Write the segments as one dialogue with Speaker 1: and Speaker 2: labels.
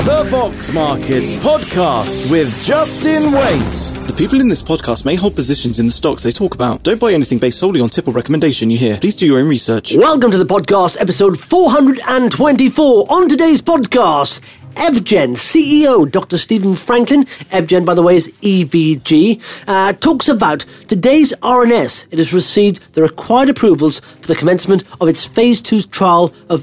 Speaker 1: The Vox Markets Podcast with Justin Waite.
Speaker 2: The people in this podcast may hold positions in the stocks they talk about. Don't buy anything based solely on tip or recommendation you hear. Please do your own research.
Speaker 3: Welcome to the podcast, episode 424. On today's podcast, Evgen CEO Dr. Stephen Franklin, Evgen by the way is EVG, talks about today's RNS. It has received the required approvals for the commencement of its phase 2 trial of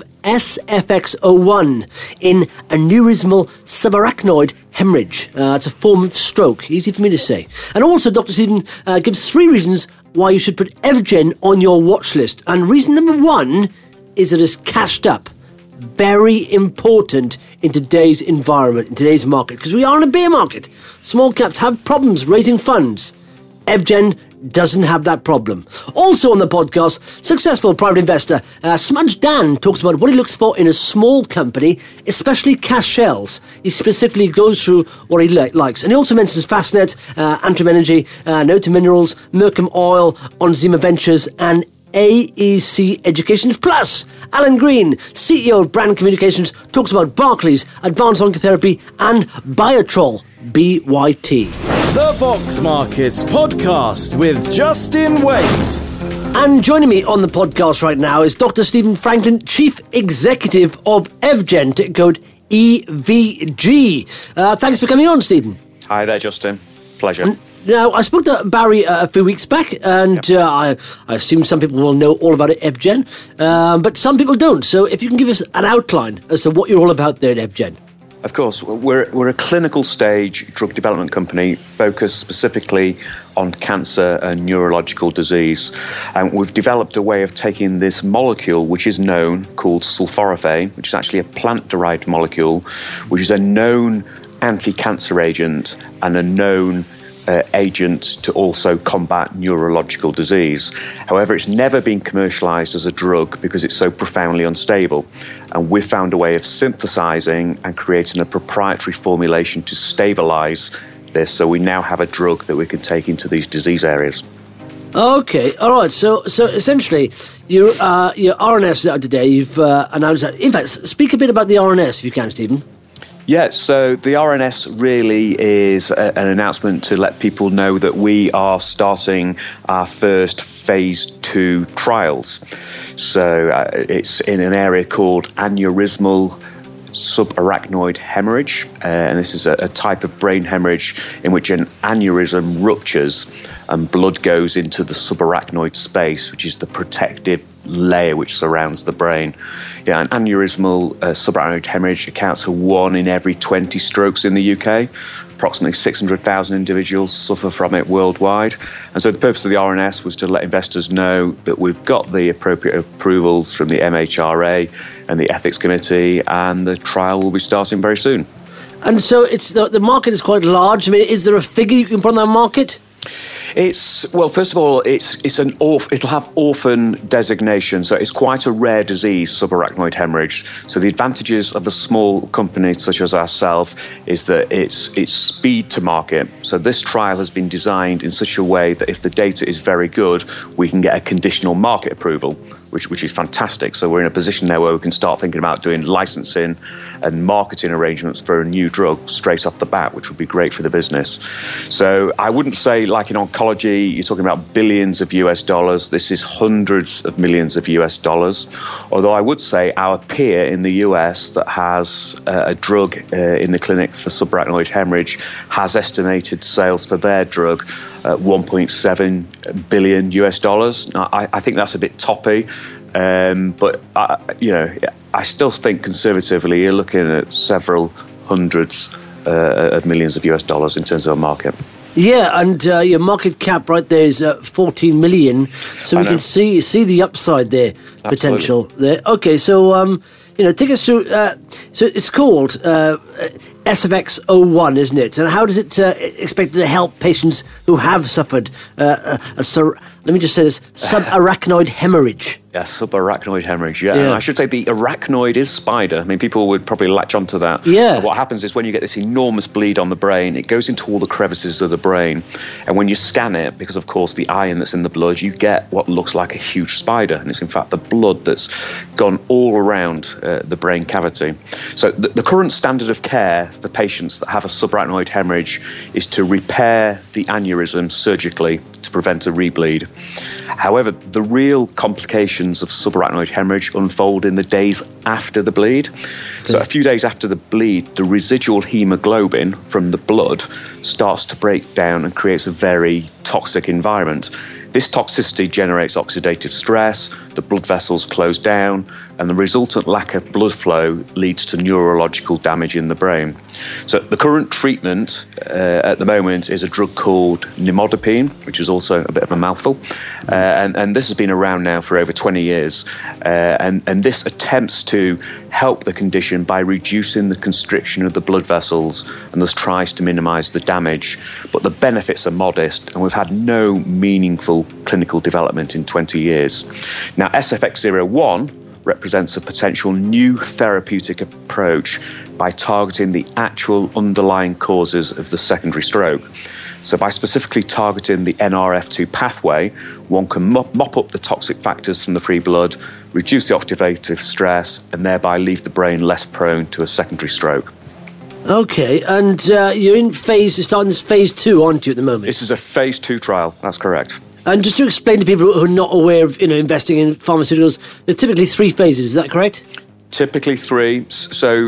Speaker 3: SFX01 in aneurysmal subarachnoid hemorrhage. It's a form of stroke, easy for me to say. And also Dr. Stephen gives 3 reasons why you should put Evgen on your watch list. And reason number 1 is that it's cashed up. Very important in today's environment, in today's market, because we are in a bear market. Small caps have problems raising funds. Evgen doesn't have that problem. Also on the podcast, successful private investor Smudge Dan talks about what he looks for in a small company, especially cash shells. He specifically goes through what he likes. And he also mentions Fastnet, Antrim Energy, Nota Minerals, Mercom Oil, Onzima Ventures, and AEC Education Plus. Alan Green, CEO of Brand Communications, talks about Barclays, Advanced Oncotherapy, and Biotrol, BYT.
Speaker 1: The Vox Markets Podcast with Justin Waite.
Speaker 3: And joining me on the podcast right now is Dr. Stephen Franklin, Chief Executive of Evgen, ticker code EVG. Thanks for coming on, Stephen.
Speaker 4: Hi there, Justin. Pleasure.
Speaker 3: Now, I spoke to Barry a few weeks back, and I assume some people will know all about it, Evgen, but some people don't. So if you can give us an outline as to what you're all about there at Evgen.
Speaker 4: Of course, we're a clinical stage drug development company focused specifically on cancer and neurological disease. And we've developed a way of taking this molecule, which is known, called sulforaphane, which is actually a plant-derived molecule, which is a known anti-cancer agent and a known agent to also combat neurological disease. However, it's never been commercialized as a drug because it's so profoundly unstable. And we've found a way of synthesizing and creating a proprietary formulation to stabilize this. So we now have a drug that we can take into these disease areas.
Speaker 3: Okay, all right. So essentially, your RNS out today, you've announced that. In fact, speak a bit about the RNS if you can, Stephen.
Speaker 4: Yeah, so the RNS really is an announcement to let people know that we are starting our first phase 2 trials. So it's in an area called aneurysmal subarachnoid hemorrhage, and this is a type of brain hemorrhage in which an aneurysm ruptures and blood goes into the subarachnoid space, which is the protective layer which surrounds the brain. Yeah, an aneurysmal subarachnoid hemorrhage accounts for 1 in every 20 strokes in the UK. Approximately 600,000 individuals suffer from it worldwide. And so the purpose of the RNS was to let investors know that we've got the appropriate approvals from the MHRA and the Ethics Committee, and the trial will be starting very soon.
Speaker 3: And so it's the market is quite large. I mean, is there a figure you can put on that market?
Speaker 4: First of all, it'll have orphan designation, so it's quite a rare disease, subarachnoid hemorrhage. So the advantages of a small company such as ourselves is that it's speed to market. So this trial has been designed in such a way that if the data is very good, we can get a conditional market approval, which is fantastic. So we're in a position now where we can start thinking about doing licensing and marketing arrangements for a new drug straight off the bat, which would be great for the business. So I wouldn't say, like in oncology, you're talking about billions of US dollars. This is hundreds of millions of US dollars. Although I would say our peer in the US that has a drug in the clinic for subarachnoid hemorrhage has estimated sales for their drug at 1.7 billion US dollars. Now, I think that's a bit toppy. But I still think conservatively you're looking at several hundreds of millions of US dollars in terms of a market.
Speaker 3: Yeah, and your market cap right there is 14 million, so we can see the upside there, potential there. Okay, so take us through. So it's called SFX01, isn't it? And how does it expect to help patients who have suffered let me just say this, subarachnoid hemorrhage?
Speaker 4: Yeah, subarachnoid hemorrhage. Yeah. And I should say the arachnoid is spider. I mean, people would probably latch onto that.
Speaker 3: Yeah.
Speaker 4: What happens is when you get this enormous bleed on the brain, it goes into all the crevices of the brain. And when you scan it, because of course the iron that's in the blood, you get what looks like a huge spider. And it's in fact the blood that's gone all around the brain cavity. So the current standard of care for patients that have a subarachnoid hemorrhage is to repair the aneurysm surgically to prevent a rebleed. However, the real complications of subarachnoid hemorrhage unfold in the days after the bleed. Okay. So a few days after the bleed, the residual hemoglobin from the blood starts to break down and creates a very toxic environment. This toxicity generates oxidative stress, the blood vessels close down, and the resultant lack of blood flow leads to neurological damage in the brain. So the current treatment at the moment is a drug called nimodipine, which is also a bit of a mouthful, and this has been around now for over 20 years, and this attempts to help the condition by reducing the constriction of the blood vessels and thus tries to minimise the damage, but the benefits are modest, and we've had no meaningful clinical development in 20 years. Now, SFX01 represents a potential new therapeutic approach by targeting the actual underlying causes of the secondary stroke. So by specifically targeting the NRF2 pathway, one can mop up the toxic factors from the free blood, reduce the oxidative stress, and thereby leave the brain less prone to a secondary stroke.
Speaker 3: Okay, and you're starting this phase 2, aren't you, at the moment?
Speaker 4: This is a phase 2 trial, that's correct.
Speaker 3: And just to explain to people who are not aware of investing in pharmaceuticals, there's typically 3 phases, is that correct?
Speaker 4: Typically 3. So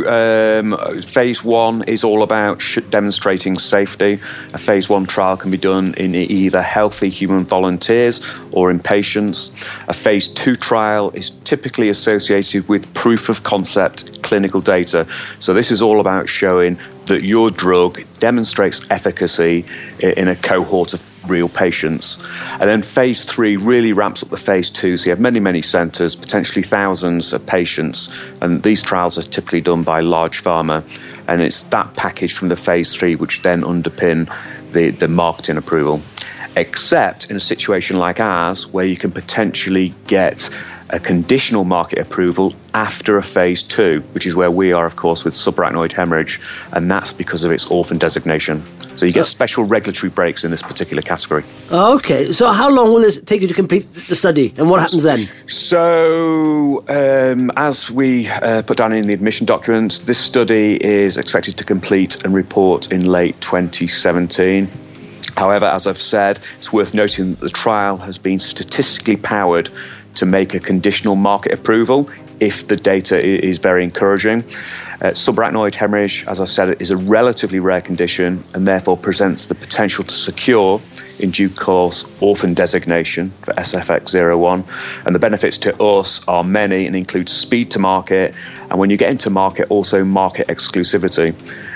Speaker 4: phase 1 is all about demonstrating safety. A phase 1 trial can be done in either healthy human volunteers or in patients. A phase 2 trial is typically associated with proof of concept clinical data. So this is all about showing that your drug demonstrates efficacy in a cohort of real patients. And then phase 3 really ramps up the phase 2, so you have many, many centres, potentially thousands of patients, and these trials are typically done by large pharma, and it's that package from the phase 3 which then underpin the marketing approval. Except in a situation like ours, where you can potentially get a conditional market approval after a phase 2, which is where we are, of course, with subarachnoid hemorrhage, and that's because of its orphan designation. So you get special regulatory breaks in this particular category. Okay,
Speaker 3: so how long will this take you to complete the study, and what happens then?
Speaker 4: So, as we put down in the admission documents, this study is expected to complete and report in late 2017. However, as I've said, it's worth noting that the trial has been statistically powered to make a conditional market approval if the data is very encouraging. Subarachnoid hemorrhage, as I said, is a relatively rare condition and therefore presents the potential to secure, in due course, orphan designation for SFX01. And the benefits to us are many and include speed to market, and when you get into market, also market exclusivity.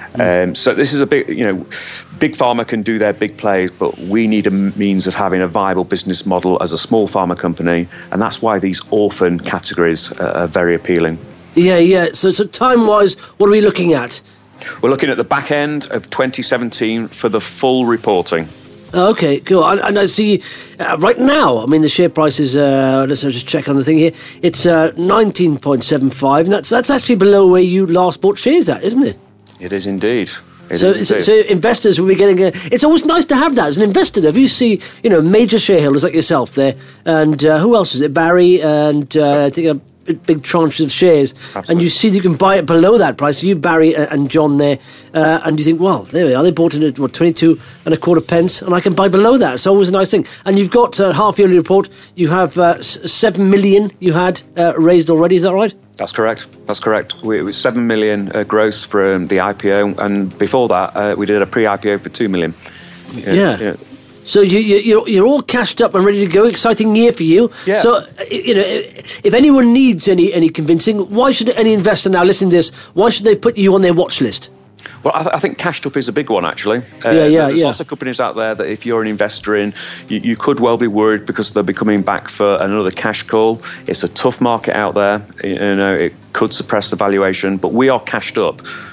Speaker 4: So this is a big, big pharma can do their big plays, but we need a means of having a viable business model as a small pharma company, and that's why these orphan categories are very appealing. Yeah.
Speaker 3: So time-wise, what are we looking at?
Speaker 4: We're looking at the back end of 2017 for the full reporting.
Speaker 3: Okay, cool. And I see right now, I mean, the share price is, let's just check on the thing here, it's 19.75, and that's actually below where you last bought shares at, isn't it?
Speaker 4: It is indeed.
Speaker 3: So investors will be getting it's always nice to have that as an investor. If you see, major shareholders like yourself there, and who else is it? Barry and I think big tranches of shares. Absolutely. And you see that you can buy it below that price. You, Barry and John there, and you think, well, there we are. They bought it at 22.25 pence, and I can buy below that. It's always a nice thing. And you've got a half-yearly report. You have 7 million you had raised already. Is that right?
Speaker 4: That's correct. It was 7 million gross from the IPO, and before that, we did a pre-IPO for 2 million.
Speaker 3: Yeah. So you're all cashed up and ready to go. Exciting year for you.
Speaker 4: Yeah.
Speaker 3: So if anyone needs any convincing, why should any investor now listen to this? Why should they put you on their watch list?
Speaker 4: Well, I think cashed up is a big one, actually.
Speaker 3: There's
Speaker 4: lots of companies out there that if you're an investor in, you could well be worried because they'll be coming back for another cash call. It's a tough market out there. It could suppress the valuation, but we are cashed up.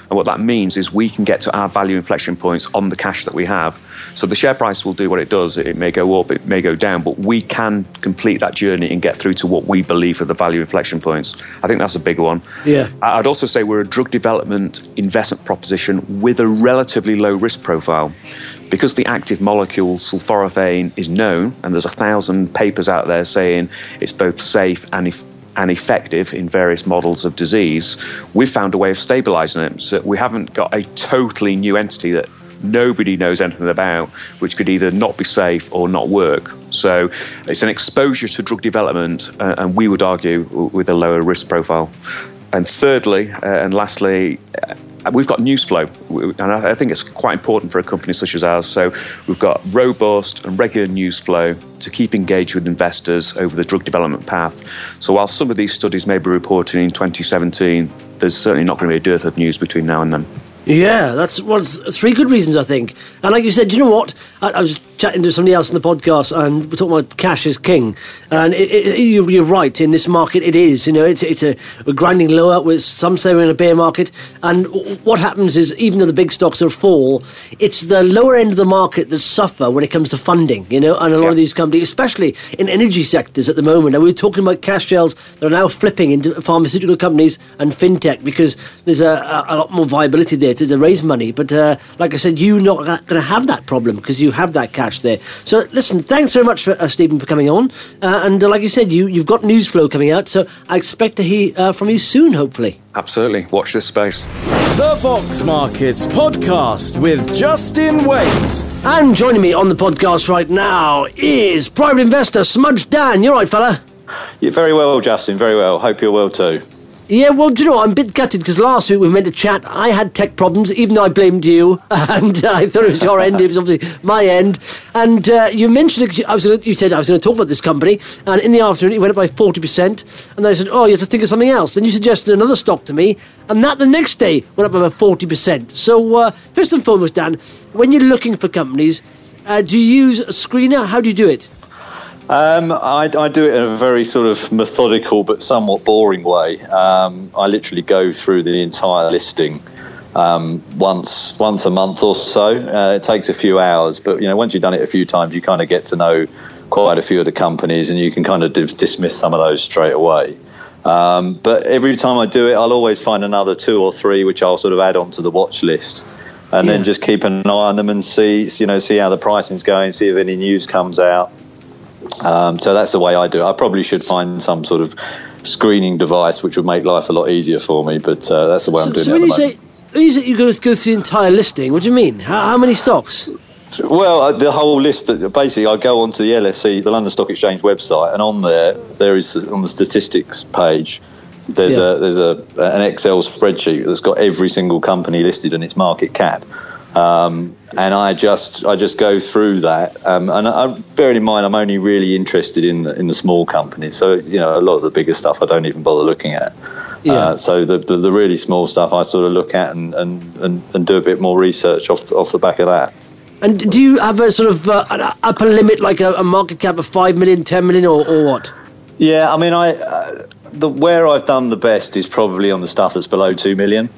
Speaker 4: And what that means is we can get to our value inflection points on the cash that we have. So the share price will do what it does. It may go up, it may go down, but we can complete that journey and get through to what we believe are the value inflection points. I think that's a big one.
Speaker 3: Yeah.
Speaker 4: I'd also say we're a drug development investment proposition with a relatively low risk profile. Because the active molecule sulforaphane is known, and there's 1,000 papers out there saying it's both safe and effective in various models of disease, we've found a way of stabilizing it. So we haven't got a totally new entity that nobody knows anything about, which could either not be safe or not work. So it's an exposure to drug development, and we would argue with a lower risk profile. And thirdly, and lastly, we've got news flow, and I think it's quite important for a company such as ours. So we've got robust and regular news flow to keep engaged with investors over the drug development path. So while some of these studies may be reported in 2017, there's certainly not going to be a dearth of news between now and then.
Speaker 3: Yeah, that's three good reasons, I think. And like you said, you know what? I was chatting to somebody else in the podcast, and we're talking about cash is king. And you're right, in this market it is. You know, we're grinding lower, with some say we're in a bear market. And what happens is, even though the big stocks are fall, it's the lower end of the market that suffer when it comes to funding, you know, and a lot of these companies, especially in energy sectors at the moment. And we're talking about cash shells that are now flipping into pharmaceutical companies and fintech, because there's a lot more viability there to raise money. But like I said, you're not going to have that problem because you have that cash there. So listen, thanks very much, Stephen, for coming on. And like you said, you've got news flow coming out, so I expect to hear from you soon, hopefully.
Speaker 4: Absolutely. Watch this space.
Speaker 1: The Fox Markets Podcast with Justin Waite.
Speaker 3: And joining me on the podcast right now is private investor Smudge Dan. You all right, fella?
Speaker 5: Yeah, very well, Justin, very well. Hope you're well too.
Speaker 3: Yeah, well, do you know, I'm a bit gutted because last week we were meant to chat. I had tech problems, even though I blamed you, and I thought it was your end. It was obviously my end. And you mentioned, you said I was going to talk about this company, and in the afternoon it went up by 40%. And then I said, oh, you have to think of something else. Then you suggested another stock to me, and that the next day went up by about 40%. So first and foremost, Dan, when you're looking for companies, do you use a screener? How do you do it?
Speaker 5: I do it in a very sort of methodical but somewhat boring way. I literally go through the entire listing once a month or so. It takes a few hours, but once you've done it a few times, you kind of get to know quite a few of the companies, and you can kind of dismiss some of those straight away. But every time I do it, I'll always find another 2 or 3 which I'll sort of add on to the watch list, and then just keep an eye on them and see how the pricing's going, see if any news comes out. So that's the way I do it. I probably should find some sort of screening device which would make life a lot easier for me, but that's the way I'm doing it at the moment.
Speaker 3: When you say you go through the entire listing, what do you mean? How many stocks?
Speaker 5: Well, the whole list. Basically, I go onto the LSE, the London Stock Exchange website, and on there is, on the statistics page, there's an Excel spreadsheet that's got every single company listed and its market cap. And I just go through that, and bearing in mind I'm only really interested in the small companies, so a lot of the bigger stuff I don't even bother looking at. So the really small stuff I sort of look at and do a bit more research off the back of that.
Speaker 3: And do you have a sort of an upper limit, like a market cap of 5 million, 10 million, or what?
Speaker 5: Yeah, I mean, where I've done the best is probably on the stuff that's below 2 million.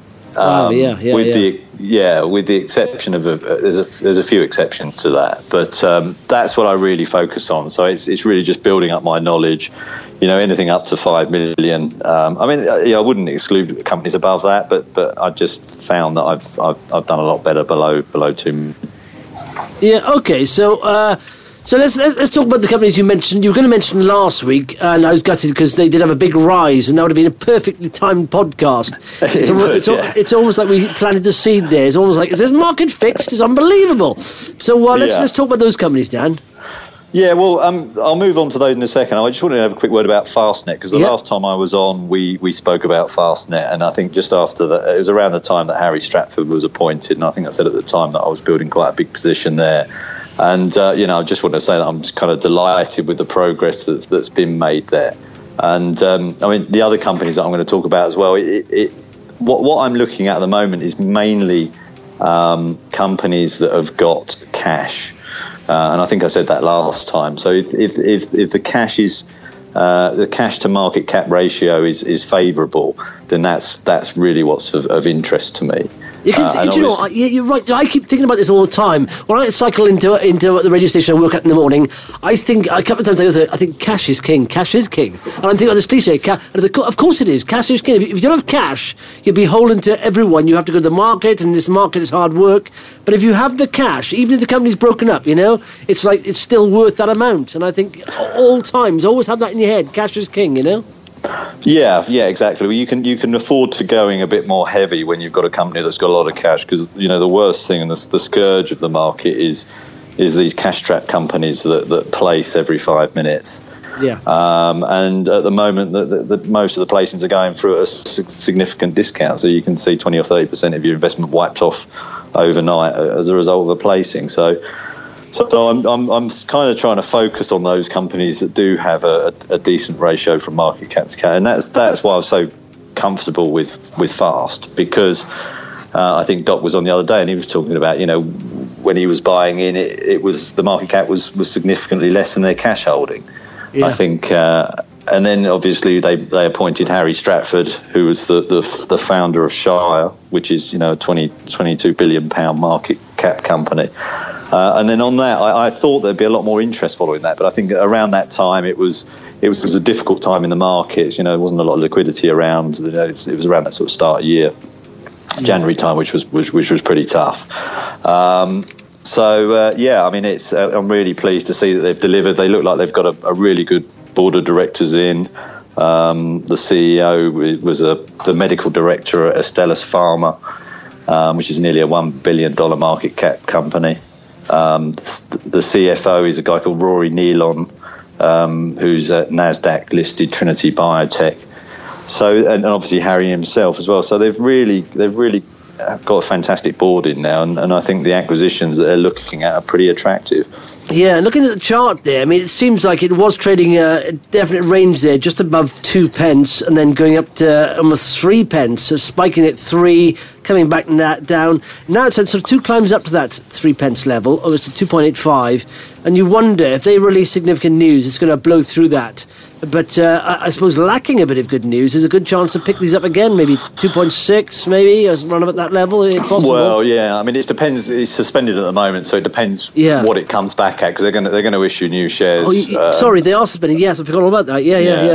Speaker 5: With the exception of there's a few exceptions to that, but that's what I really focus on. So it's really just building up my knowledge. Anything up to 5 million. I wouldn't exclude companies above that, but I just found that I've done a lot better below 2 million.
Speaker 3: Yeah. Okay. So let's talk about the companies you mentioned. You were going to mention last week, and I was gutted because they did have a big rise, and that would have been a perfectly timed podcast. It's almost like we planted the seed there. It's almost like, is this market fixed? It's unbelievable. So let's talk about those companies, Dan.
Speaker 5: Yeah, well, I'll move on to those in a second. I just wanted to have a quick word about Fastnet, because the last time I was on, we spoke about Fastnet, and I think just after that, it was around the time that Harry Stratford was appointed, and I think I said at the time that I was building quite a big position there. And, I just want to say that I'm just kind of delighted with the progress that's been made there. And, the other companies that I'm going to talk about as well, what I'm looking at the moment is mainly companies that have got cash. And I think I said that last time. So if the cash is the cash to market cap ratio is favourable, then that's really what's of interest to me.
Speaker 3: Because, do you know, you're right. I keep thinking about this all the time. When I cycle into the radio station I work at in the morning, I think a couple of times I think cash is king. Cash is king. And I'm thinking of this cliche. Of course it is. Cash is king. If you don't have cash, you're beholden to everyone. You have to go to the market, and this market is hard work. But if you have the cash, even if the company's broken up, it's like it's still worth that amount. And I think all times, always have that in your head. Cash is king, Yeah,
Speaker 5: exactly. Well, you can afford to going a bit more heavy when you've got a company that's got a lot of cash, because the worst thing and the scourge of the market is these cash trap companies that place every 5 minutes.
Speaker 3: Yeah.
Speaker 5: And at the moment, the most of the placings are going through at a significant discount, so you can see 20 or 30% of your investment wiped off overnight as a result of a placing. So I'm kind of trying to focus on those companies that do have a decent ratio from market cap to cash, and that's why I was so comfortable with Fast, because I think Doc was on the other day and he was talking about when he was buying in, it was the market cap was significantly less than their cash holding. Yeah. I think, and then obviously they appointed Harry Stratford, who was the founder of Shire, which is a £22 billion market cap company. And then on that, I thought there'd be a lot more interest following that. But I think around that time, it was a difficult time in the market. There wasn't a lot of liquidity around. It was around that sort of start of year, January time, which was pretty tough. It's I'm really pleased to see that they've delivered. They look like they've got a really good board of directors in. The CEO was the medical director at Astellas Pharma, which is nearly a $1 billion market cap company. The CFO is a guy called Rory Nealon, who's at NASDAQ listed Trinity Biotech. So, and obviously Harry himself as well. So they've really got a fantastic board in now, and I think the acquisitions that they're looking at are pretty attractive.
Speaker 3: Yeah, and looking at the chart there, it seems like it was trading a definite range there, just above 2 pence, and then going up to almost 3 pence, so spiking at 3, coming back down. Now it's had sort of 2 climbs up to that 3 pence level, almost to 2.85, and you wonder if they release significant news, it's going to blow through that. But I suppose lacking a bit of good news, there's a good chance to pick these up again, maybe 2.6, maybe, or run up at that level, if possible.
Speaker 5: Well, yeah, it depends. It's suspended at the moment, so it depends what it comes back at, because they're going to issue new shares.
Speaker 3: Sorry, they are suspending. Yes, I forgot all about that. Yeah.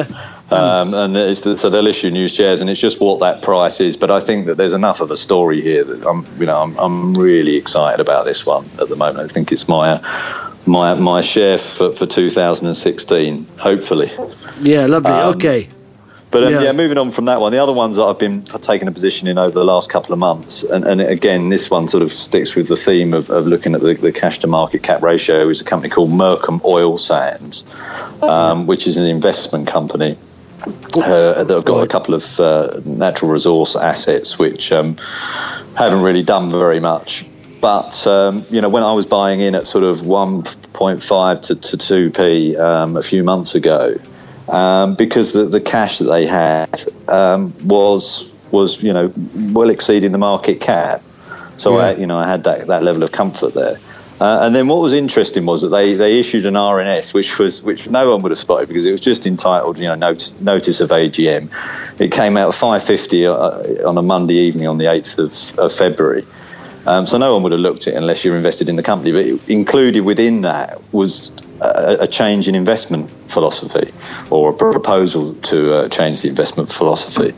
Speaker 5: So they'll issue new shares, and it's just what that price is. But I think that there's enough of a story here that I'm really excited about this one at the moment. I think it's my share for 2016, hopefully.
Speaker 3: Yeah, lovely. Okay.
Speaker 5: But moving on from that one, the other ones that I've been taking a position in over the last couple of months, and again, this one sort of sticks with the theme of looking at the cash to market cap ratio, is a company called Mercom Oil Sands, which is an investment company that have got a couple of natural resource assets which haven't really done very much. But, when I was buying in at sort of 1.5 to 2p a few months ago, because the cash that they had was well exceeding the market cap. So, I had that level of comfort there. And then what was interesting was that they issued an RNS, which no one would have spotted because it was just entitled, Notice of AGM. It came out at 5:50 on a Monday evening on the 8th of February. So no one would have looked at it unless you're invested in the company. But included within that was a change in investment philosophy, or a proposal to change the investment philosophy.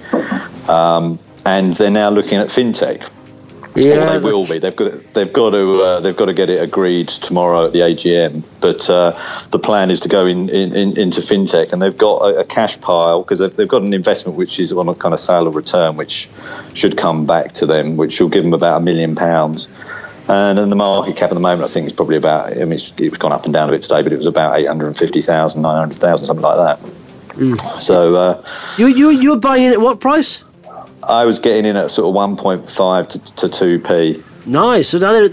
Speaker 5: And they're now looking at fintech. Yeah, or they will be. They've got to get it agreed tomorrow at the AGM. But the plan is to go into fintech, and they've got a cash pile because they've got an investment which is on a kind of sale or return, which should come back to them, which will give them about £1 million. And then the market cap at the moment, I think, is probably about. It's gone up and down a bit today, but it was about 850,000, 900,000, something like that. So
Speaker 3: you were buying in at what price?
Speaker 5: I was getting in at sort of 1.5 to 2p.
Speaker 3: Nice. So now they're at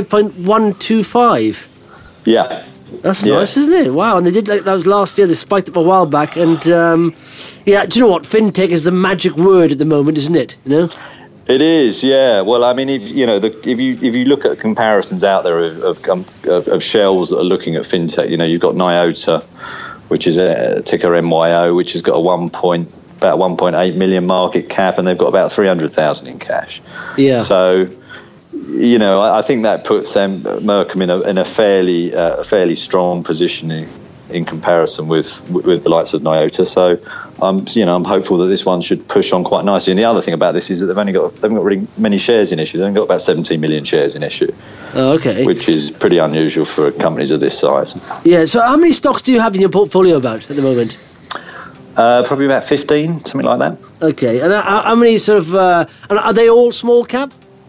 Speaker 3: 5.125.
Speaker 5: Yeah.
Speaker 3: That's nice, isn't it? Wow. And they did that was last year. They spiked up a while back. And, do you know what? Fintech is the magic word at the moment, isn't it?
Speaker 5: It is, yeah. Well, if you look at comparisons out there of shells that are looking at fintech, you've got Nyota, which is a ticker MYO, which has got about 1.8 million market cap, and they've got about 300,000 in cash.
Speaker 3: Yeah.
Speaker 5: So, I think that puts Mercom in a fairly strong position in comparison with the likes of Nyota. So I'm hopeful that this one should push on quite nicely. And the other thing about this is that they haven't got really many shares in issue. They've only got about 17 million shares in issue.
Speaker 3: Oh, okay.
Speaker 5: Which is pretty unusual for companies of this size.
Speaker 3: Yeah. So how many stocks do you have in your portfolio at the moment?
Speaker 5: Probably about 15, something like that.
Speaker 3: Okay. And how many sort of? And are they all small cap?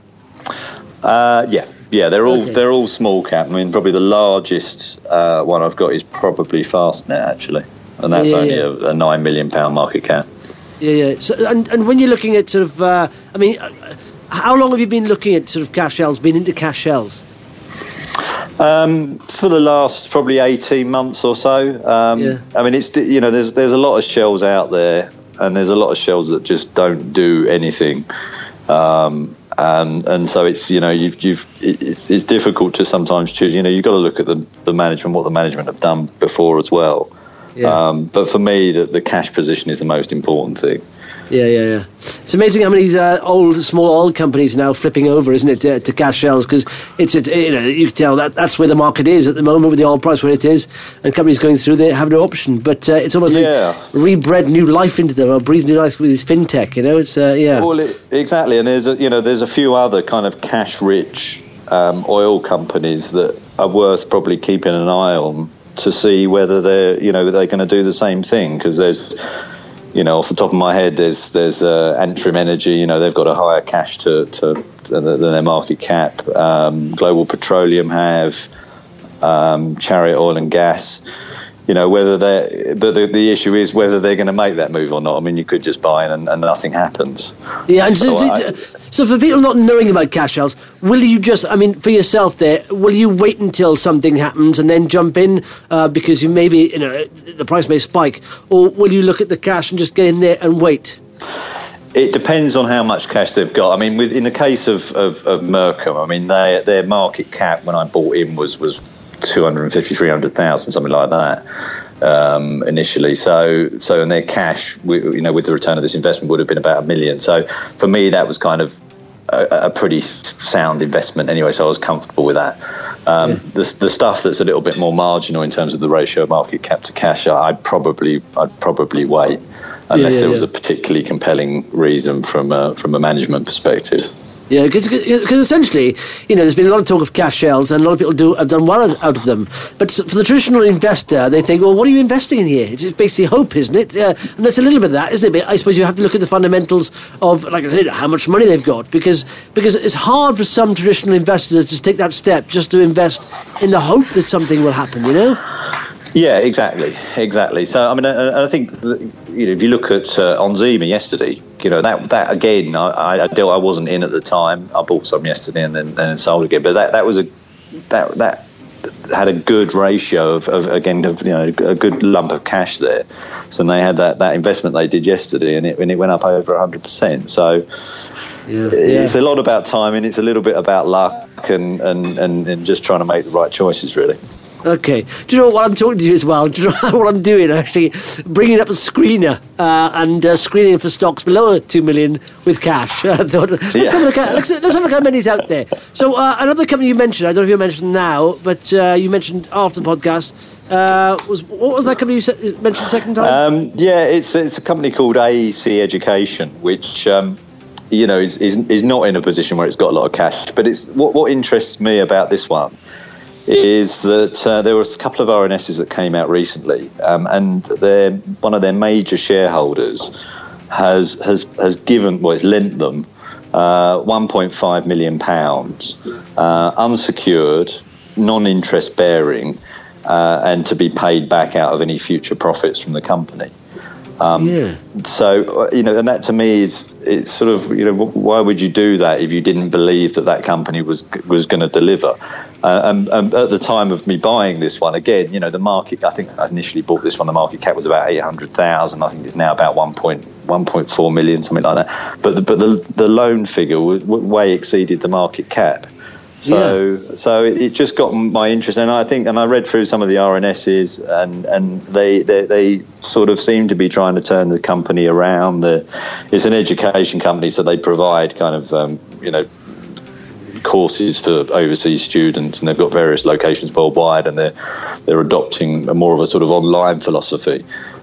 Speaker 5: Yeah, they're all small cap. I mean, probably the largest one I've got is probably Fastnet, actually, and that's only a £9 million market cap.
Speaker 3: Yeah. So, and when you're looking at sort of, how long have you been looking at sort of cash shells? Been into cash shells?
Speaker 5: For the last probably 18 months or so. I mean, it's there's a lot of shells out there, and there's a lot of shells that just don't do anything. And so it's it's difficult to sometimes choose. You've got to look at the management, what the management have done before as well. Yeah. But for me, the cash position is the most important thing.
Speaker 3: Yeah. It's amazing how many small oil companies are now flipping over, isn't it, to cash shells? Because you can tell that's where the market is at the moment with the oil price where it is, and companies going through they have no option. But it's almost like rebred new life into them, or breathed new life with this fintech. It's
Speaker 5: Well, exactly, and there's a few other kind of cash rich oil companies that are worth probably keeping an eye on to see whether they're going to do the same thing, because there's. Off the top of my head, there's Antrim Energy. They've got a higher cash than their market cap. Global Petroleum have Chariot Oil and Gas. Whether the issue is whether they're going to make that move or not. I mean, you could just buy in and nothing happens.
Speaker 3: Yeah, and so for people not knowing about cash shells, will you just, for yourself there, will you wait until something happens and then jump in because you maybe, the price may spike, or will you look at the cash and just get in there and wait?
Speaker 5: It depends on how much cash they've got. I mean, in the case of Mercom, I mean, their market cap when I bought in was 250, 300,000, something like that. Initially, so in their cash, with the return of this investment, would have been about $1 million. So for me, that was kind of a pretty sound investment anyway. So I was comfortable with that. The stuff that's a little bit more marginal in terms of the ratio of market cap to cash, I'd probably wait unless there was a particularly compelling reason from a management perspective.
Speaker 3: Yeah, because essentially, there's been a lot of talk of cash shells, and a lot of people have done well out of them. But for the traditional investor, they think, well, what are you investing in here? It's basically hope, isn't it? And that's a little bit of that, isn't it? I suppose you have to look at the fundamentals of, like I said, how much money they've got, because it's hard for some traditional investors to take that step just to invest in the hope that something will happen,
Speaker 5: Yeah, exactly. So, I mean, I think, if you look at Onzima yesterday, that again, I wasn't in at the time. I bought some yesterday and then sold again. But that had a good ratio of a good lump of cash there. So they had that investment they did yesterday, and it went up over 100%. So it's a lot about timing. It's a little bit about luck and just trying to make the right choices, really.
Speaker 3: Okay. Do you know what I'm talking to you as well? Do you know what I'm doing? Actually, bringing up a screener and screening for stocks below 2 million with cash. I thought, let's have a look at how many's out there. So another company you mentioned, I don't know if you mentioned now, but you mentioned after the podcast. What was that company you mentioned second time?
Speaker 5: It's a company called AEC Education, which is not in a position where it's got a lot of cash. But it's what interests me about this one is that there was a couple of RNSs that came out recently, and one of their major shareholders has lent them £1.5 million, unsecured, non-interest bearing, and to be paid back out of any future profits from the company. So, and that to me it's sort of, why would you do that if you didn't believe that company was going to deliver? And at the time of me buying this one, again, the market, I think I initially bought this one, the market cap was about 800,000. I think it's now about 1.4 million, something like that. But the loan figure way exceeded the market cap. So it just got my interest, and I read through some of the RNSs, and they sort of seem to be trying to turn the company around. It's an education company, so they provide kind of courses for overseas students, and they've got various locations worldwide, and they're adopting more of a sort of online philosophy.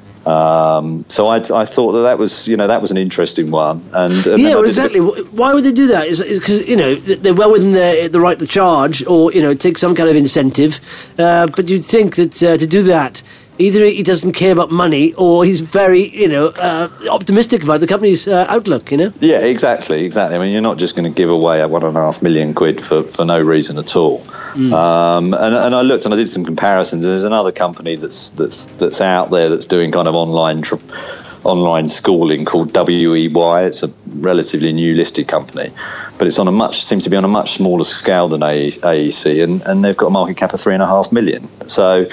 Speaker 5: So I thought that was an interesting one, and
Speaker 3: exactly. Why would they do that? Is because they're well within the right to charge, or take some kind of incentive. But you'd think that to do that, either he doesn't care about money, or he's very optimistic about the company's outlook.
Speaker 5: Yeah, exactly. I mean, you're not just going to give away £1.5 million for no reason at all. And I looked and I did some comparisons. There's another company that's out there that's doing kind of online schooling called WEY. It's a relatively new listed company, but it's seems to be on a much smaller scale than AEC, and they've got a market cap of $3.5 million. So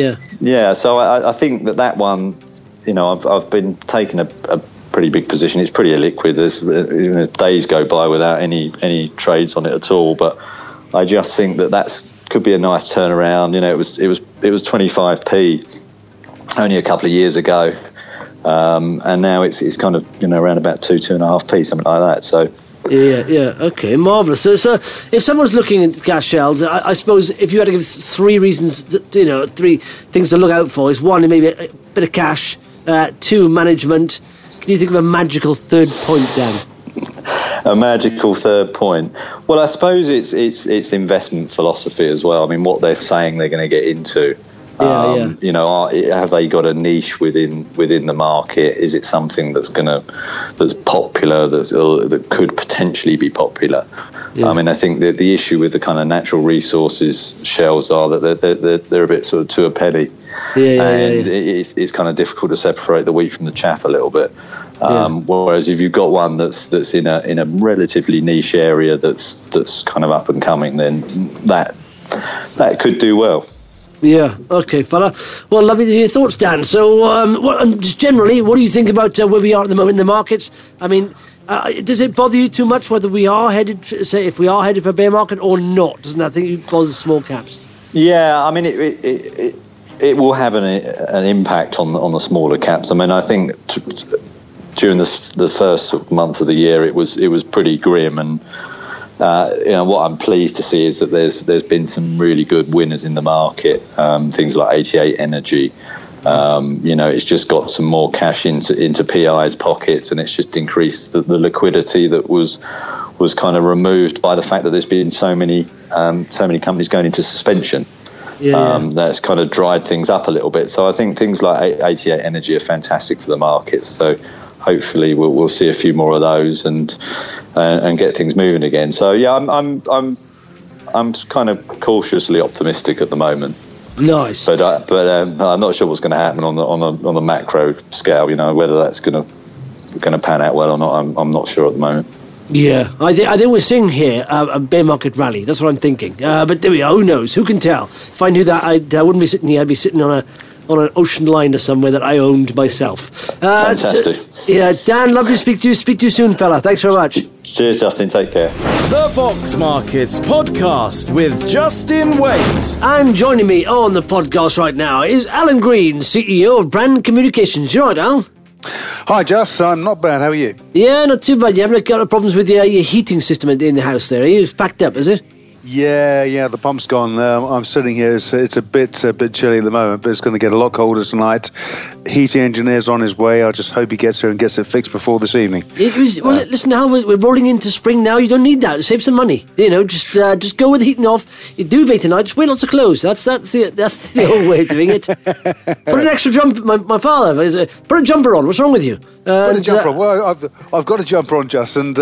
Speaker 5: so I think that one, I've been taking a pretty big position. It's pretty illiquid. There's days go by without any trades on it at all, but I just think that could be a nice turnaround. It was 25p only a couple of years ago, and now it's kind of around about 2.5p, something like that. So
Speaker 3: okay, marvellous. So if someone's looking at cash shells, I suppose if you had to give three reasons, three things to look out for, is one, maybe a bit of cash, two, management. Can you think of a magical third point, Dan?
Speaker 5: A magical third point. Well, I suppose it's investment philosophy as well. I mean, what they're saying they're going to get into. Have they got a niche within the market? Is it something that's popular, that could potentially be popular? I mean, I think that the issue with the kind of natural resources shells are that they're a bit sort of to a penny. It's kind of difficult to separate the wheat from the chaff a little bit. Whereas if you've got one that's in a relatively niche area that's kind of up and coming, then that could do well.
Speaker 3: Yeah, okay, fella. Well, lovely to hear your thoughts, Dan. So, just generally, what do you think about where we are at the moment in the markets? I mean, does it bother you too much whether we are headed, if we are headed for a bear market or not? Doesn't that think you bother small caps? Yeah,
Speaker 5: I mean, it will have an impact on the smaller caps. I mean, I think during the first month of the year, it was pretty grim, and what I'm pleased to see is that there's been some really good winners in the market. Things like 88 Energy. It's just got some more cash into PI's pockets, and it's just increased the liquidity that was kind of removed by the fact that there's been so many companies going into suspension. That's kind of dried things up a little bit. So I think things like 88 Energy are fantastic for the markets. So hopefully we'll see a few more of those and get things moving again. So I'm kind of cautiously optimistic at the moment.
Speaker 3: Nice,
Speaker 5: but I'm not sure what's going to happen on the macro scale. Whether that's going to pan out well or not. I'm not sure at the moment.
Speaker 3: Yeah, I think we're seeing here a bear market rally. That's what I'm thinking. But there we are. Who knows? Who can tell? If I knew that, I wouldn't be sitting here. I'd be sitting on an ocean liner somewhere that I owned myself.
Speaker 5: Fantastic.
Speaker 3: Dan, lovely to speak to you. Speak to you soon, fella. Thanks very much.
Speaker 5: Cheers, Justin. Take care.
Speaker 1: The Fox Markets Podcast with Justin Waite.
Speaker 3: And joining me on the podcast right now is Alan Green, CEO of Brand Communications. You all right, Al?
Speaker 6: Hi, Just. I'm not bad. How are you?
Speaker 3: Yeah, not too bad. You haven't got any problems with your heating system in the house there, are you? It's packed up, is it?
Speaker 6: Yeah, the pump's gone. I'm sitting here. It's a bit chilly at the moment, but it's going to get a lot colder tonight. Heating engineer's on his way. I just hope he gets here and gets it fixed before this evening.
Speaker 3: Listen, now we're rolling into spring now. You don't need that. Save some money. Just go with the heating off. You duvet tonight. Just wear lots of clothes. That's the old way of doing it. Put an extra jumper. My father put a jumper on. What's wrong with you?
Speaker 6: Put a jumper on. Well, I've got a jumper on, just, and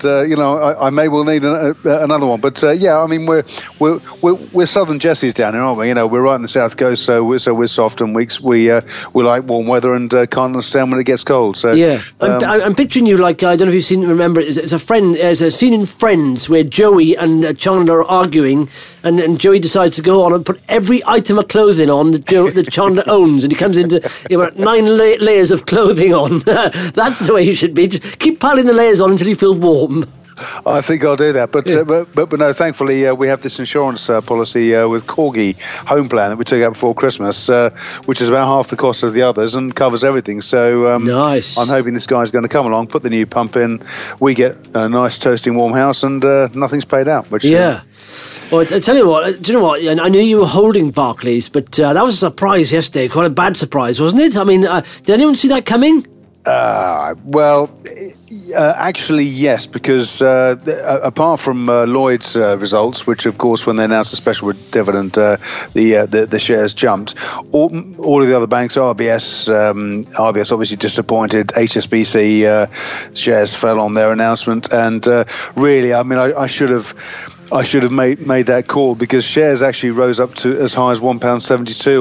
Speaker 6: I may well need another one. But I mean, we're Southern Jessies down here, aren't we? We're right on the south coast, so we're soft and we like warm weather and can't understand when it gets cold. So
Speaker 3: yeah, I'm picturing you like, I don't know if you've remember it. It's a scene in Friends where Joey and Chandler are arguing, and Joey decides to go on and put every item of clothing on that Chandler owns, and he comes into 9 layers of clothing on. That's the way you should be. Just keep piling the layers on until you feel warm.
Speaker 6: I think I'll do that. But no, thankfully we have this insurance policy with Corgi Home Plan that we took out before Christmas, which is about half the cost of the others and covers everything. So
Speaker 3: nice.
Speaker 6: I'm hoping this guy's going to come along, put the new pump in, we get a nice toasting warm house, and nothing's paid out. Which,
Speaker 3: yeah. Well, I tell you what, do you know what? I knew you were holding Barclays, but that was a surprise yesterday. Quite a bad surprise, wasn't it? I mean, did anyone see that coming?
Speaker 6: Actually, yes, because apart from Lloyd's results, which, of course, when they announced the special dividend, the shares jumped. All of the other banks, RBS obviously disappointed. HSBC shares fell on their announcement, and really, I mean, I should have made that call, because shares actually rose up to as high as £1.72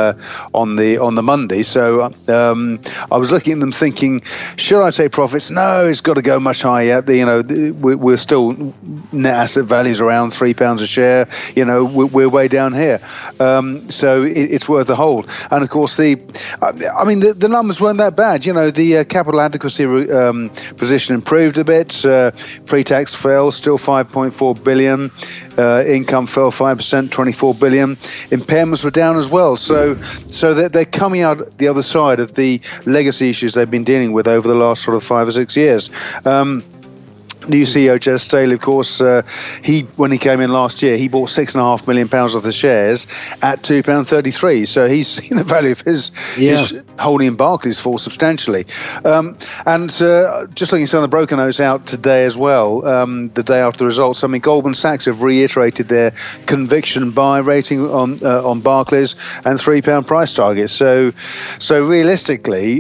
Speaker 6: on the Monday. So I was looking at them thinking, should I take profits? No, it's got to go much higher. We're still net asset values around £3 a share. We're way down here. So it's worth a hold. And of course, the numbers weren't that bad. The capital adequacy position improved a bit. Pre-tax fell, still 5.4 billion. Income fell 5%, 24 billion. Impairments were down as well. So that they're coming out the other side of the legacy issues they've been dealing with over the last sort of 5 or 6 years. New CEO Jes Staley, of course, when he came in last year, he bought £6.5 million of the shares at £2.33. So he's seen the value of his holding in Barclays fall substantially. And just looking at some of the broker notes out today as well, the day after the results, I mean, Goldman Sachs have reiterated their conviction buy rating on Barclays and £3 price target. So realistically,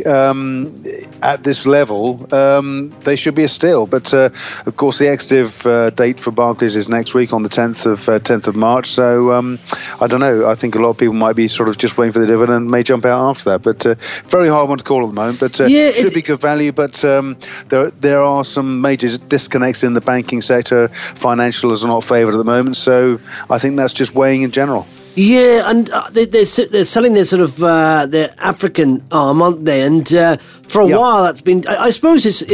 Speaker 6: at this level, they should be a steal. But of course, the ex-div date for Barclays is next week on the 10th of March. So I don't know. I think a lot of people might be sort of just waiting for the dividend, may jump out after that. But very hard one to call at the moment. But should be good value. But there are some major disconnects in the banking sector. Financials are not favoured at the moment. So I think that's just weighing in general.
Speaker 3: Yeah, and they're selling their sort of their African arm, aren't they? And for a while, that's been. I suppose it's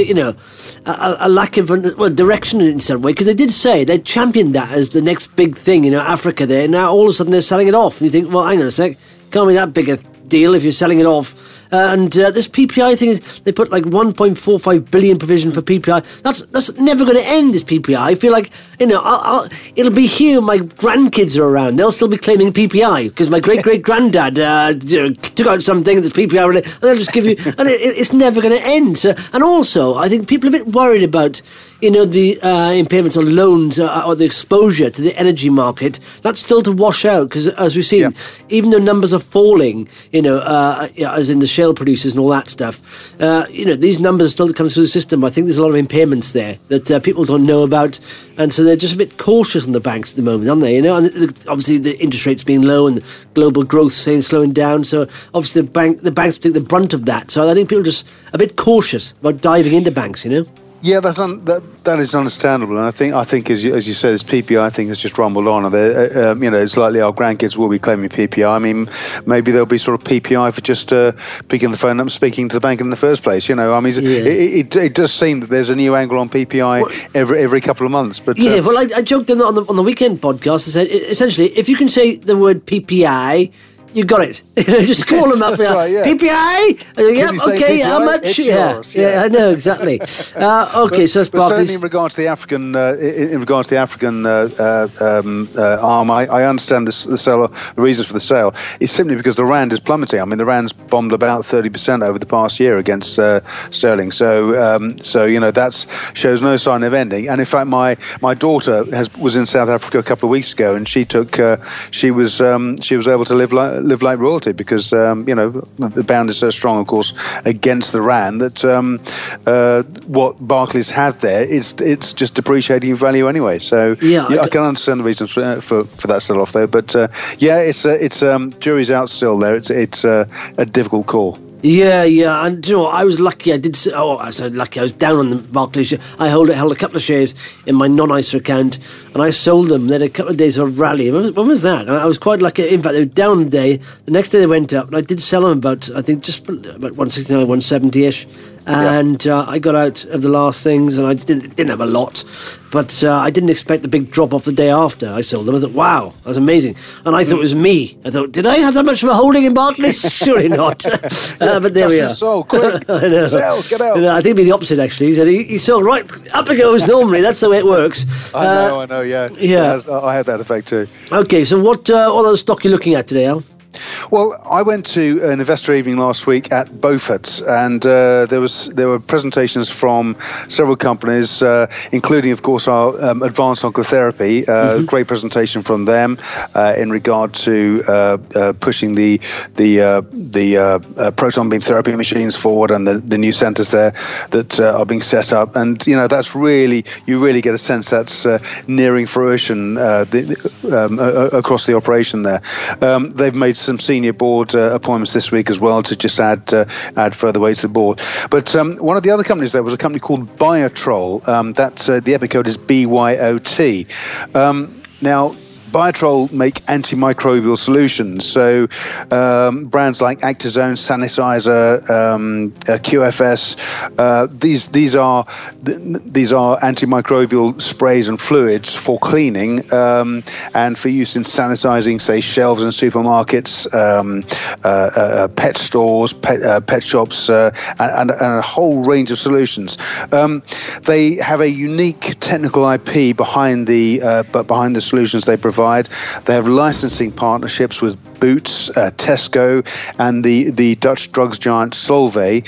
Speaker 3: a lack of direction in some way, because they did say they championed that as the next big thing, Africa. There now, all of a sudden they're selling it off. And you think, well, hang on a sec, can't be that big a deal if you're selling it off. And this PPI thing is, they put like 1.45 billion provision for PPI. That's never going to end, this PPI. I feel like, it'll be here my grandkids are around. They'll still be claiming PPI because my great-great-granddad took out something that's PPI related, and they'll just give you, and it's never going to end. So, and also, I think people are a bit worried about, the impairments on loans or the exposure to the energy market. That's still to wash out, because as we've seen, even though numbers are falling, as in the shale producers and all that stuff, these numbers still come through the system. I think there's a lot of impairments there that people don't know about, and so they're just a bit cautious on the banks at the moment, aren't they? And obviously the interest rates being low and the global growth slowing down, so obviously the banks take the brunt of that. So I think people are just a bit cautious about diving into banks,
Speaker 6: Yeah, that is understandable, and I think as you say, this PPI thing has just rumbled on. It's likely our grandkids will be claiming PPI. I mean, maybe there'll be sort of PPI for just picking the phone up and speaking to the bank in the first place. It does seem that there's a new angle on PPI every couple of months. But
Speaker 3: I joked on the weekend podcast. I said essentially, if you can say the word PPI, you got it. Just call them up.
Speaker 6: Right, yeah.
Speaker 3: PPI. Yep. Okay.
Speaker 6: PPI?
Speaker 3: How much?
Speaker 6: It's
Speaker 3: Yeah.
Speaker 6: yours, yeah.
Speaker 3: I know exactly. Okay. So that's
Speaker 6: but
Speaker 3: Barclays.
Speaker 6: certainly in regards to the African, arm, I understand the reasons for the sale is simply because the rand is plummeting. I mean, the rand's bombed about 30% over the past year against sterling. So that shows no sign of ending. And in fact, my daughter was in South Africa a couple of weeks ago, and she was able to live like royalty because the pound is so strong, of course, against the rand that what Barclays have there, it's just depreciating in value anyway. So I can understand the reasons for that sell-off though. But it's jury's out still there. It's a difficult call.
Speaker 3: Yeah, and I was lucky. I was down on the Barclays share. I held a couple of shares in my non-ISA account, and I sold them. They had a couple of days of rally. When was that? And I was quite lucky. In fact, they were down the day. The next day they went up, and I did sell them about 169, 170-ish. And I got out of the last things, and I didn't have a lot, but I didn't expect the big drop off the day after I sold them. I thought, wow, that's amazing. And I thought it was me. I thought, did I have that much of a holding in Barclays? Surely not. But there we are.
Speaker 6: Sold, quick.
Speaker 3: I know.
Speaker 6: Sell, get out.
Speaker 3: I think it'd be the opposite, actually. He said he sold right up it goes normally. That's the way it works.
Speaker 6: I know, yeah.
Speaker 3: Yeah.
Speaker 6: I had that effect too.
Speaker 3: Okay, so what other stock are you looking at today, Al?
Speaker 6: Well, I went to an investor evening last week at Beaufort, and there were presentations from several companies, including, of course, our Advanced Oncotherapy. Great presentation from them in regard to pushing the proton beam therapy machines forward, and the new centres there that are being set up. And that's you really get a sense that's nearing fruition across the operation there. They've made some senior board appointments this week as well to just add further weight to the board. But one of the other companies there was a company called Biotrol. The EPIC code is BYOT. Now, Biotrol make antimicrobial solutions, so brands like Actizone, Sanitizer, QFS. These are antimicrobial sprays and fluids for cleaning and for use in sanitizing, say, shelves in supermarkets, pet stores, pet shops, and a whole range of solutions. They have a unique technical IP behind the solutions they provide. They have licensing partnerships with Boots, Tesco, and the Dutch drugs giant Solvay.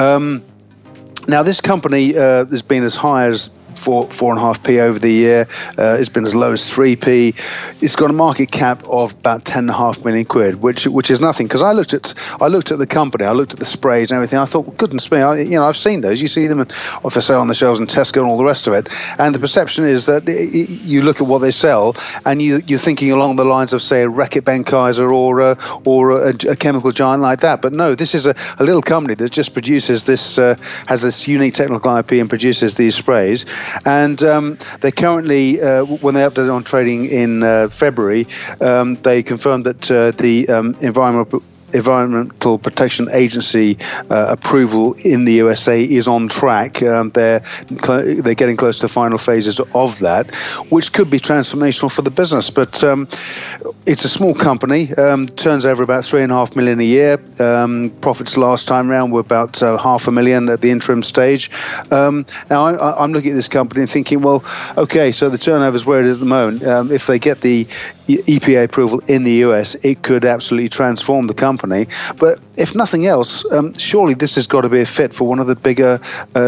Speaker 6: Now, this company has been as high as 4.5p over the year. It's been as low as 3p. It's got a market cap of about 10.5 million quid, which is nothing. Because I looked at the company, I looked at the sprays and everything. I thought, well, goodness me, I've seen those. You see them for sale on the shelves in Tesco and all the rest of it. And the perception is that you look at what they sell, and you're thinking along the lines of, say, a Reckitt Benckiser or a chemical giant like that. But no, this is a little company that just produces this, has this unique technical IP and produces these sprays. And they currently, when they updated on trading in February, they confirmed that the Environmental Protection Agency approval in the USA is on track. They're getting close to the final phases of that, which could be transformational for the business. But it's a small company, turns over about 3.5 million a year. Profits last time round were about $500,000 at the interim stage. Now, I'm looking at this company and thinking, well, okay, so the turnover is where it is at the moment. If they get the EPA approval in the US, it could absolutely transform the company. But if nothing else, surely this has got to be a fit for one of the bigger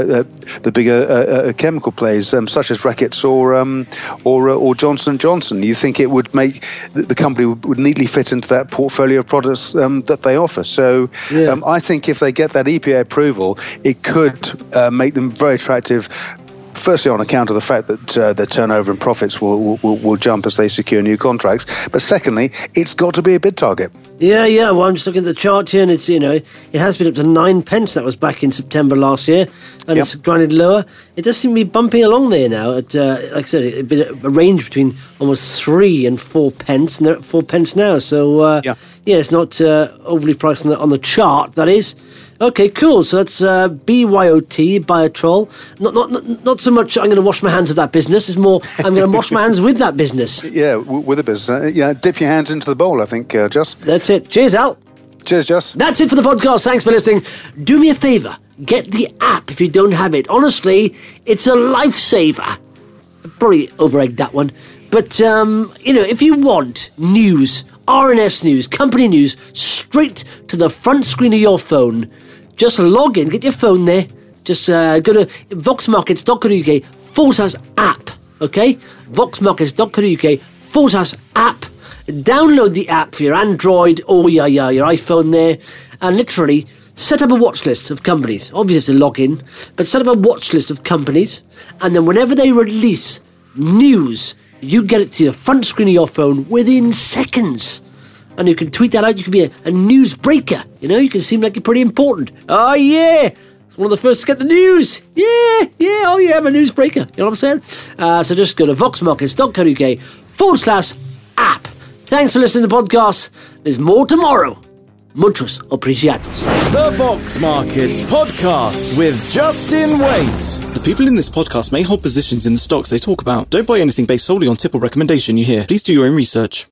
Speaker 6: chemical players, such as Reckitt or Johnson & Johnson. You think it would make the company would neatly fit into that portfolio of products that they offer. So I think if they get that EPA approval, it could make them very attractive. Firstly, on account of the fact that their turnover and profits will jump as they secure new contracts. But secondly, it's got to be a bid target.
Speaker 3: Yeah. Well, I'm just looking at the chart here, and it's it has been up to 9 pence. That was back in September last year, and it's grinded lower. It does seem to be bumping along there now. At like I said, it's been a range between almost 3 and 4 pence, and they're at 4 pence now. So it's not overly priced on the chart. That is. Okay, cool. So that's BYOT, Biotrol. Not so much I'm going to wash my hands of that business. It's more I'm going to wash my hands with that business.
Speaker 6: Yeah, with the business. Dip your hands into the bowl, I think, Just.
Speaker 3: That's it. Cheers, Al.
Speaker 6: Cheers, Just.
Speaker 3: That's it for the podcast. Thanks for listening. Do me a favour. Get the app if you don't have it. Honestly, it's a lifesaver. I probably over-egged that one. But, if you want news, RNS news, company news, straight to the front screen of your phone, just log in, get your phone there, just go to voxmarkets.co.uk/app, okay? voxmarkets.co.uk/app. Download the app for your Android or your iPhone there, and literally set up a watch list of companies. Obviously, you have to log in, but set up a watch list of companies, and then whenever they release news, you get it to the front screen of your phone within seconds. And you can tweet that out. You can be a news breaker. You can seem like you're pretty important. Oh, yeah. It's one of the first to get the news. Yeah. Oh, yeah, I'm a news breaker. You know what I'm saying? So just go to voxmarkets.co.uk/app. Thanks for listening to the podcast. There's more tomorrow. Muchos obrigado.
Speaker 1: The Vox Markets Podcast with Justin Waite.
Speaker 2: The people in this podcast may hold positions in the stocks they talk about. Don't buy anything based solely on tip or recommendation you hear. Please do your own research.